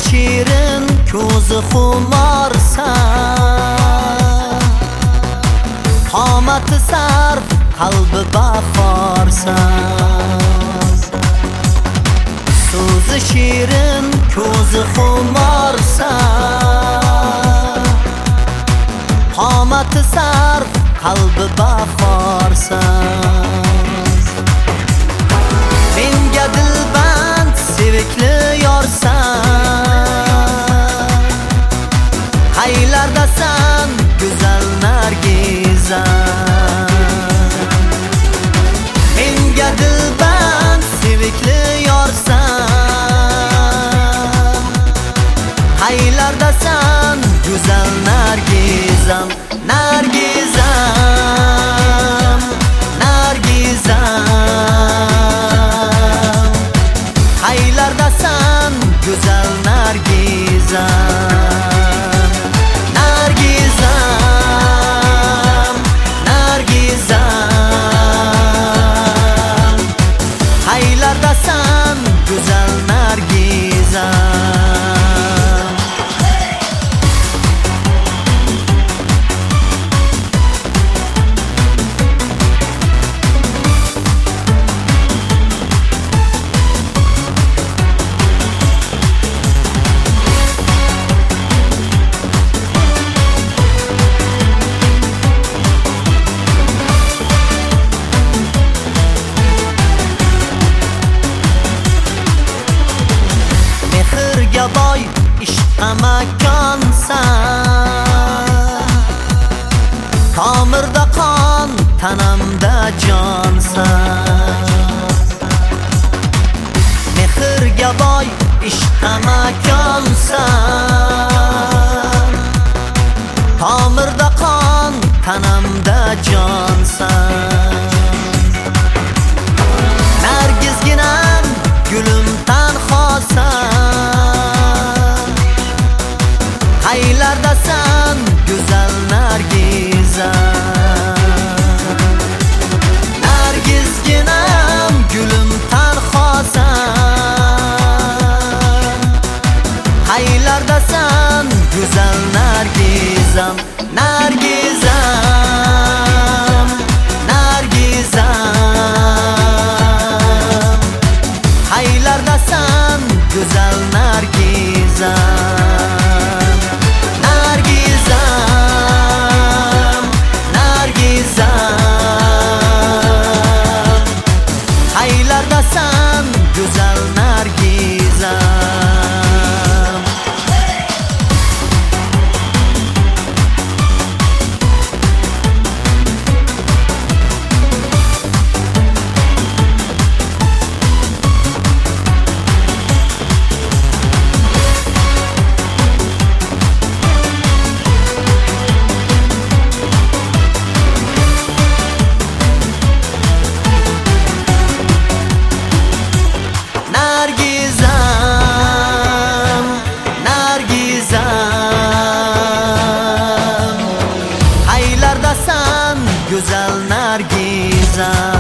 shirin, ko'zi xumorsan, qomati sarf, qalbi bahorsan. So'zi shirin, ko'zi xumorsan, qomati sarf, qalbi bahorsan. Menga dilband, sevikli yorsan, qaylardasan go'zal Nargizam. Menga dilband, sevikli yorsan, qaylardasan go'zal Nargizam. Nargizam, Nargizam, qaylardasan go'zal Nargizam. Nargizam, Nargizam, qaylardasan go'zal Nargizam. Boy ishqa makonsan, tomirda qon, tanamda jonsan. Mehrga boy ishqa makonsan, tomirda qon, tanamda jonsan. Nargizginam, gulim tanhosan, qaylardasan go'zal Nargizam. Nargizginam, gulim tanhosan, qaylardasan go'zal Nargizam. Nargizam, Nargizam, qaylardasan go'zal Nargizam. Nargizam, Nargizam, qaylardasan go'zal Nargizam. Nargizam, Nargizam, qaylardasan go'zal Nargizam.